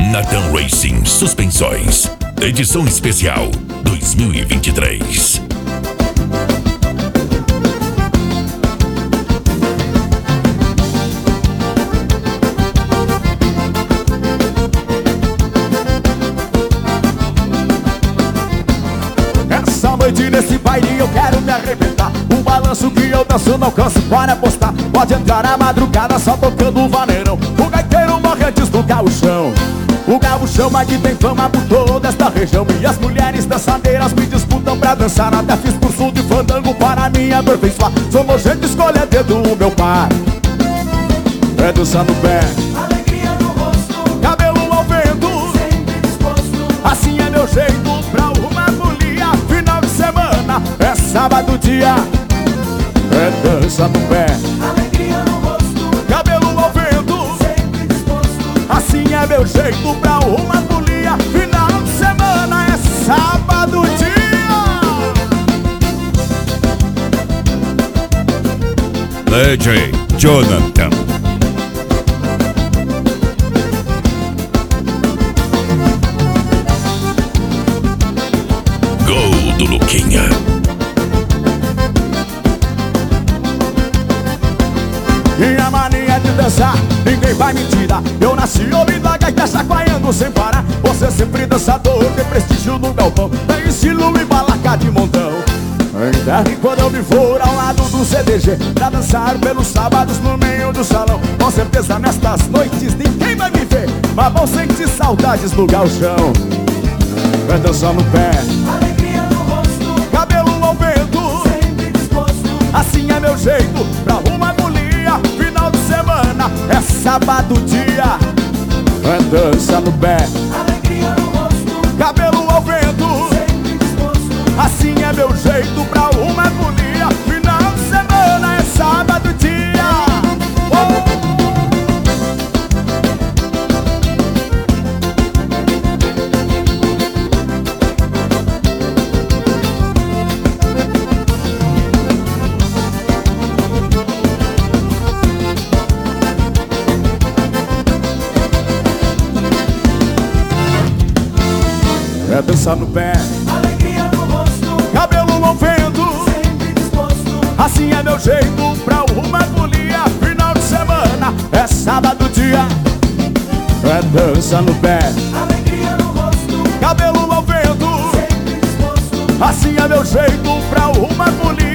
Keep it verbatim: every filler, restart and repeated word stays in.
Nathan Racing Suspensões, edição especial dois mil e vinte e três. Essa noite nesse baile eu quero me arrebentar. O balanço que eu danço não canso para apostar. Pode entrar na madrugada só tocando o vaneirão. O gaiteiro morre antes do gauchão. O gauchão aqui tem fama por toda esta região. E as mulheres dançadeiras me disputam pra dançar. Até fiz curso de fandango para me aperfeiçoar. Sou nojento, escolha dedo o meu par. É dançar no pé, alegria no rosto, cabelo ao vento, sempre disposto. assim é meu jeito pra uma folia. Final de semana é sábado dia. É dança no pé, Alegria no rosto, cabelo ao vento, sempre disposto. assim é meu jeito pra uma folia. Final de semana é sábado dia. D J Jonathan. Gol do Luquinha. Minha mania de dançar, ninguém vai me tirar. Eu nasci ouvindo a gaita chacoalhando sem parar. Você sempre dançador, tem prestígio no galpão. Tem estilo e balaca de montão. Enterre quando eu me for ao lado do C D G pra dançar pelos sábados no meio do salão. Com certeza nestas noites ninguém vai me ver, mas vão sentir saudades no gauchão. Vai dançar no pé, Alegria no rosto, cabelo ao vento, sempre disposto. assim é meu jeito pra uma folia. Final de semana é sábado dia. É dança no pé, Alegria no rosto, cabelo ao vento, sempre disposto. assim é meu jeito pra uma folia. Final de semana é sábado dia. Oh! É dançar no pé, Alegria no rosto, cabelo ao vento, sempre disposto. assim é meu jeito pra uma folia. Final de semana é sábado dia. É dança no pé, Alegria no rosto, cabelo ao vento, sempre disposto. assim é meu jeito pra uma folia.